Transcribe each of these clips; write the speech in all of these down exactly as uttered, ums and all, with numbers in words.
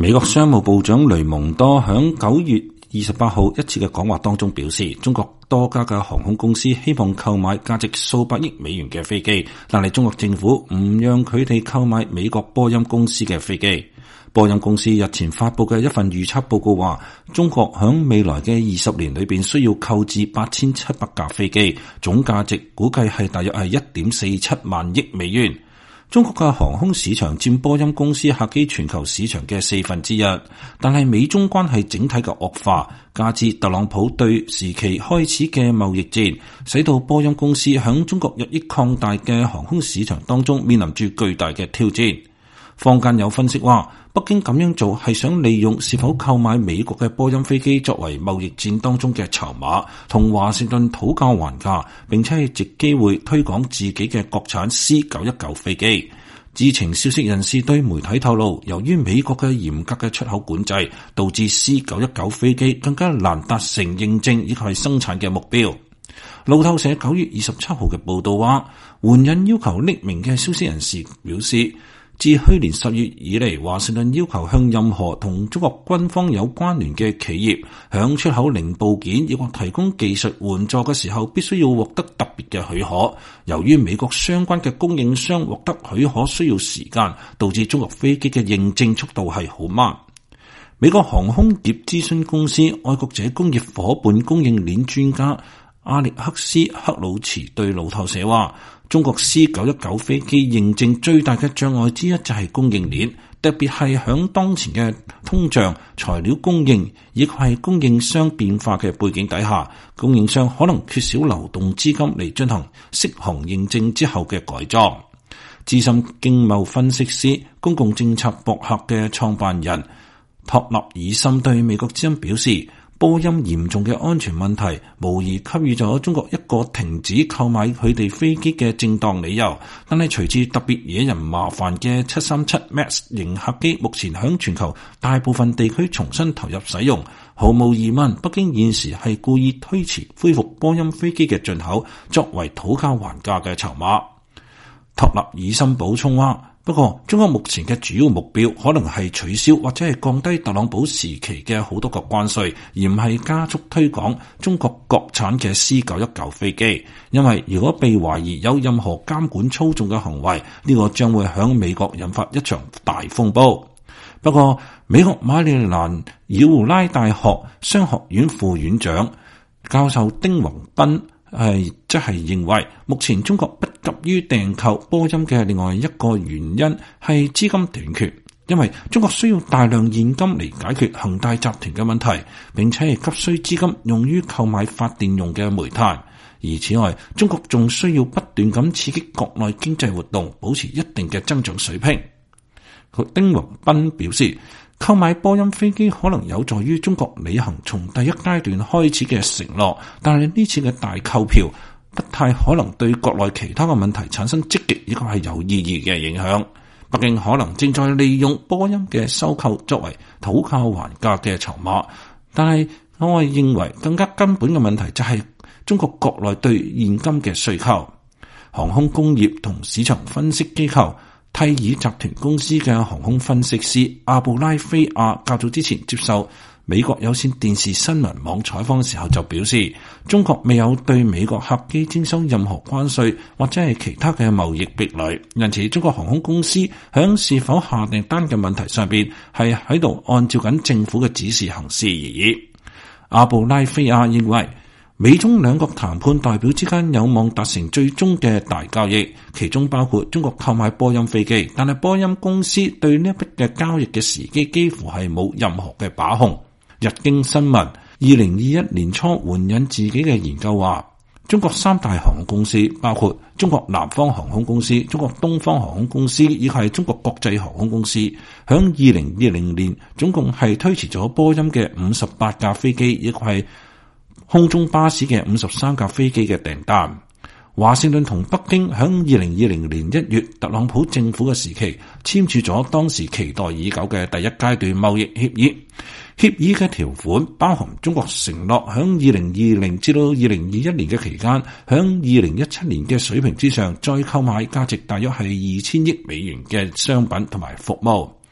美國商務部長雷蒙多響九月二十八號一次嘅講話當中表示，中國多家嘅航空公司希望購買價值數百億美元嘅飛機，但係中國政府唔讓佢哋購買美國波音公司嘅飛機。波音公司日前發布嘅一份預測報告話，中國響未來嘅二十年裏邊需要購置八千七百架飛機，總價值估計係大約係一點四七萬億美元。中國嘅航空市場佔波音公司客機全球市場嘅四分之一，但係美中關係整體嘅惡化，加之特朗普對時期開始嘅貿易戰，使到波音公司響中國日益擴大嘅航空市場當中面臨住巨大嘅挑戰。坊間有分析話，北京咁樣做係想利用是否購買美國嘅波音飛機作為貿易戰當中嘅籌碼，同華盛頓討價還價，並且係藉機會推廣自己嘅國產 C 九一九 飛機。知情消息人士對媒體透露，由於美國嘅嚴格嘅出口管制，導致 C 九一九 飛機更加難達成認證以及係生產嘅目標。路透社九月二十七號嘅報道話，援引要求匿名嘅消息人士表示，自去年十月以嚟，華盛頓要求向任何同中國軍方有關聯嘅企業響出口零部件以及提供技術援助嘅時候，必須要獲得特別嘅許可。由於美國相關嘅供應商獲得許可需要時間，導致中國飛機嘅認證速度係好慢。美國航空業諮詢公司愛國者工業夥伴供應鏈專家阿列克斯克魯茨對路透社話，中國 C 九一九 飛機認證最大嘅障礙之一就係供應鏈，特別係響當前嘅通脹、材料供應以及係供應商變化嘅背景底下，供應商可能缺少流動資金嚟進行適航認證之後嘅改裝。資深經貿分析師、公共政策博客嘅創辦人托納爾森對美國之音表示，波音嚴重嘅安全問題無疑給予咗中國一個停止購買佢哋飛機嘅正當理由，但係隨住特別惹人麻煩嘅七三七 MAX 型客機目前響全球大部分地區重新投入使用，毫無疑問北京現時係故意推遲恢復波音飛機嘅進口，作為討價還價嘅籌碼。托納爾森補充話，不過中國目前嘅主要目標可能係取消或者係降低特朗普時期嘅好多個關稅，而唔係加速推廣中國國產嘅 C 九一九 飛機。因為如果被懷疑有任何監管操縱嘅行為，呢個將會響美國引發一場大風暴。不過美國馬里蘭姚拉大學商學院副院長教授丁宏斌係即係認為，目前中國不急於訂購波音嘅另外一個原因係資金短缺，因為中國需要大量現金嚟解決恒大集團嘅問題，並且係急需資金用於購買發電用嘅煤炭。而此外，中國仲需要不斷咁刺激國內經濟活動，保持一定嘅增長水平。丁宏斌表示，購買波音飛機可能有助於中國履行從第一階段開始嘅承諾，但係呢次嘅大購票不太可能對國內其他嘅問題產生積極以及係有意義嘅影響。北京可能正在利用波音嘅收購作為討價還價嘅籌碼，但係我係認為更加根本嘅問題就係中國國內對現金嘅需求。航空工業同市場分析機構蒂爾集團公司嘅航空分析師阿布拉菲亞較早之前接受美國有線電視新聞網採訪嘅時候就表示，中國未有對美國客機徵收任何關稅或者係其他嘅貿易壁壘，因此中國航空公司響是否下訂單嘅問題上邊係喺度按照緊政府嘅指示行事而已。阿布拉菲亞認為，美中兩國談判代表之間有望達成最終嘅大交易，其中包括中國購買波音飛機，但係波音公司對呢一筆嘅交易嘅時機幾乎係冇任何嘅把控。日經新聞二零二一年初援引自己嘅研究話，中國三大航空公司包括中國南方航空公司、中國東方航空公司以及係中國國際航空公司，響二零二零年總共係推遲咗波音嘅五十八架飛機，亦係空中巴士嘅五十三架飛機嘅訂單。華盛頓同北京響二零二零年一月特朗普政府嘅時期簽署咗當時期待已久嘅第一階段貿易協議。協議嘅條款包含中國承諾響二零二零至到二零二一年嘅期間，響二零一七年嘅水平之上再購買價值大約係二千億美元嘅商品同埋服務。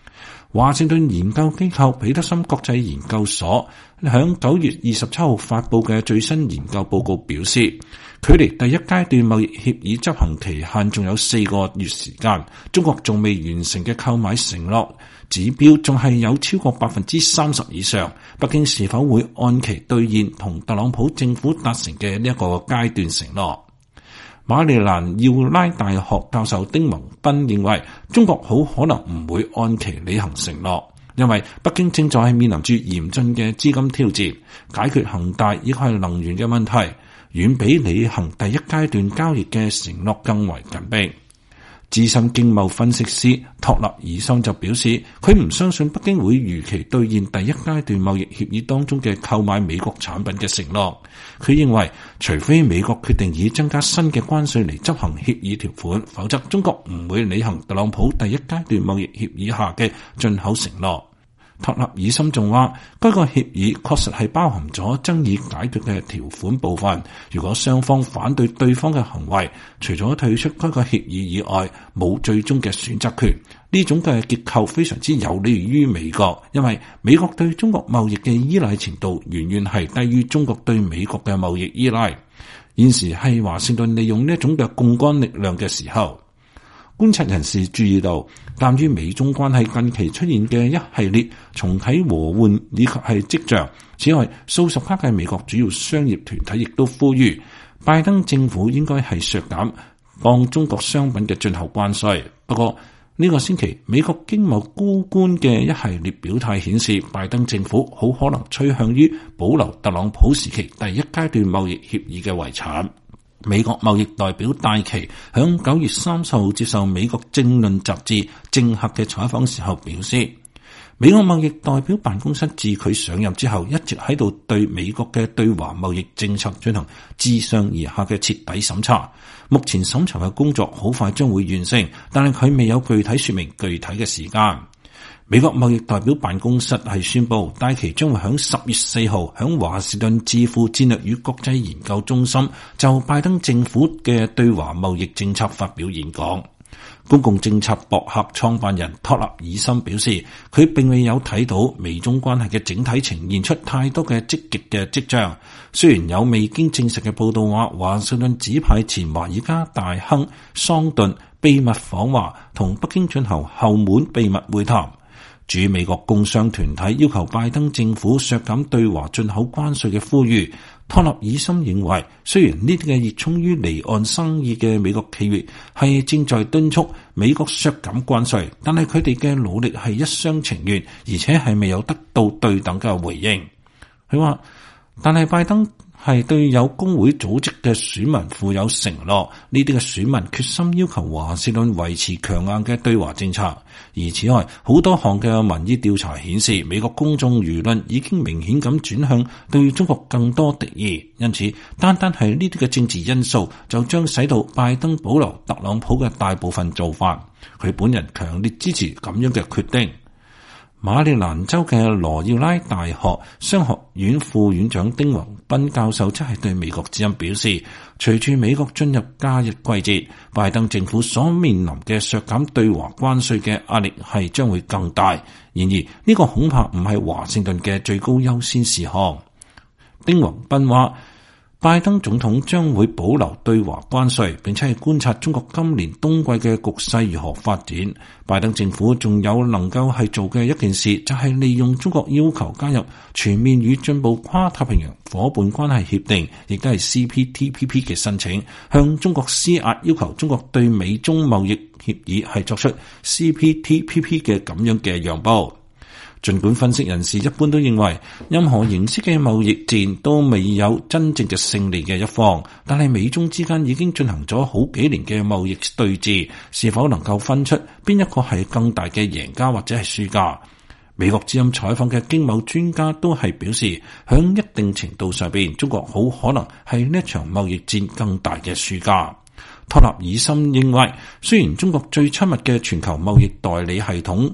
華盛頓研究機構彼得森國際研究所響九月二十七號發佈嘅最新研究報告表示，距離第一階段貿易協議執行期限仲有四個月時間，中國仲未完成嘅購買承諾指標仲係有超過百分之三十以上。北京是否會按期兌現同特朗普政府達成嘅呢一個階段承諾？馬里蘭耀拉大學教授丁宏斌認為，中國好可能唔會按期履行承諾，因為北京正在面臨住嚴峻嘅資金挑戰，解決恒大亦係能源嘅問題，遠比履行第一階段交易嘅承諾更為緊迫。資深經貿分析師托納爾森就表示，佢唔相信北京會如期兌現第一階段貿易協議當中嘅購買美國產品嘅承諾。佢認為，除非美國決定以增加新嘅關稅嚟執行協議條款，否則中國唔會履行特朗普第一階段貿易協議下嘅進口承諾。托納爾森仲話，該個協議確實係包含咗爭議解決嘅條款部分。如果雙方反對對方嘅行為，除咗退出該個協議以外，冇最終嘅選擇權。呢種嘅結構非常之有利於美國，因為美國對中國貿易嘅依賴程度遠遠係低於中國對美國嘅貿易依賴。現時係華盛頓利用呢一種嘅槓桿力量嘅時候。觀察人士注意到，鑒於美中關係近期出現嘅一系列重啟和緩以及係跡象，此外數十家嘅美國主要商業團體亦都呼籲拜登政府應該係削減幫中國商品嘅進口關稅。不過呢、這個星期美國經貿高官嘅一系列表態顯示，拜登政府好可能趨向於保留特朗普時期第一階段貿易協議嘅遺產。美國貿易代表戴琪響九月三十號接受美國政論雜誌政客嘅採訪時候表示，美國貿易代表辦公室自佢上任之後，一直喺度對美國嘅對華貿易政策進行自上而下嘅徹底審查。目前審查嘅工作好快將會完成，但係佢未有具體說明具體嘅時間。美國貿易代表辦公室係宣布，戴琪將會響十月四號響華盛頓智庫戰略與國際研究中心就拜登政府嘅對華貿易政策發表演講。公共政策博客創辦人托納爾森表示，佢並未有睇到美中關係嘅整體呈現出太多嘅積極嘅跡象。雖然有未經證實嘅報道話，華盛頓指派前華爾街大亨桑頓秘密訪華，同北京進行後門秘密會談。駐美國工商團體要求拜登政府削減對華進口關稅嘅呼籲，托納爾森認為，雖然呢啲嘅熱衷於離岸生意嘅美國企業係正在敦促美國削減關稅，但係佢哋嘅努力係一廂情願，而且係未有得到對等嘅回應。佢話，但係拜登係對有工會組織嘅選民負有承諾，呢啲嘅選民決心要求華盛頓維持強硬嘅對華政策。而此外，好多項嘅民意調查顯示，美國公眾輿論已經明顯咁轉向對中國更多敵意，因此單單係呢啲嘅政治因素就將使到拜登保留特朗普嘅大部分做法。佢本人強烈支持咁樣嘅決定。馬里蘭州嘅羅耀拉大學商學院副院長丁宏斌教授則係對美國之音表示，隨住美國進入假日季節，拜登政府所面臨嘅削減對華關稅嘅壓力係將會更大。然而呢個恐怕唔係華盛頓嘅最高優先事項。丁宏斌話，拜登總統將會保留對華關稅，並且係觀察中國今年冬季嘅局勢如何發展。拜登政府仲有能夠係做嘅一件事，就係利用中國要求加入全面與進步跨太平洋夥伴關係協定，亦都係 C P T P P 嘅申請，向中國施壓，要求中國對美中貿易協議係作出 C P T P P 嘅咁樣嘅讓步。儘管分析人士一般都認為，任何形式嘅貿易戰都未有真正嘅勝利嘅一方，但係美中之間已經進行咗好幾年嘅貿易對峙，是否能夠分出邊一個係更大嘅贏家或者係輸家？美國之音採訪嘅經貿專家都係表示，響一定程度上邊，中國好可能係呢一場貿易戰更大嘅輸家。托納爾森認為，雖然中國最親密嘅全球貿易代理系統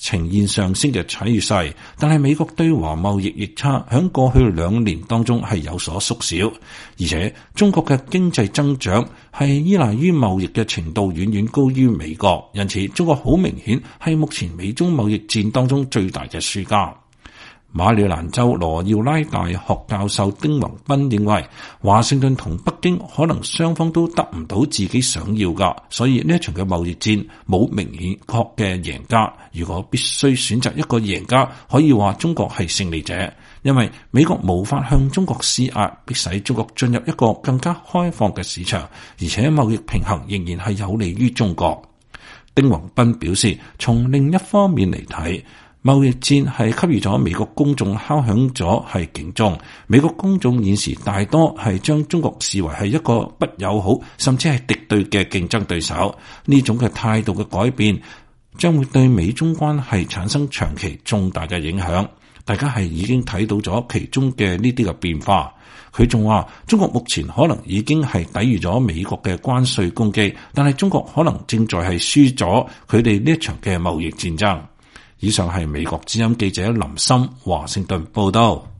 呈現上升嘅趨勢，但係美國對華貿易逆差響過去兩年當中係有所縮小，而且中國嘅經濟增長係依賴於貿易嘅程度遠遠高於美國，因此中國好明顯係目前美中貿易戰當中最大嘅輸家。馬里蘭州羅耀拉大學教授丁宏斌認為，華盛頓同北京可能雙方都得唔到自己想要㗎，所以呢一場嘅貿易戰冇明顯確嘅贏家。如果必須選擇一個贏家，可以話中國係勝利者，因為美國無法向中國施壓，迫使中國進入一個更加開放嘅市場，而且貿易平衡仍然係有利於中國。丁宏斌表示，從另一方面嚟睇，貿易戰係給予咗美國公眾敲響咗係警鐘，美國公眾現時大多係將中國視為係一個不友好甚至係敵對嘅競爭對手，呢種嘅態度嘅改變將會對美中關係產生長期重大嘅影響，大家係已經睇到咗其中嘅呢啲嘅變化。佢仲話，中國目前可能已經係抵禦咗美國嘅關稅攻擊，但係中國可能正在係輸咗佢哋呢一場嘅貿易戰爭。以上係美國之音記者林森華盛頓報道。